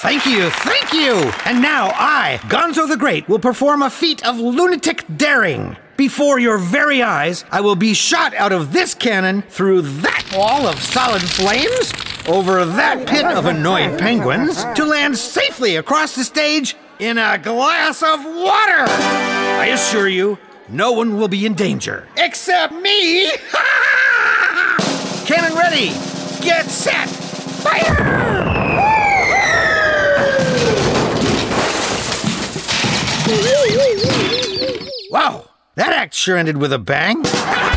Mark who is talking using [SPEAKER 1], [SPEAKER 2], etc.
[SPEAKER 1] Thank you, thank you! And now I, Gonzo the Great, will perform a feat of lunatic daring. Before your very eyes, I will be shot out of this cannon through that wall of solid flames, over that pit of annoying penguins, to land safely across the stage in a glass of water! I assure you, no one will be in danger. Except me! Cannon ready! Get set! Fire! Wow, that act sure ended with a bang.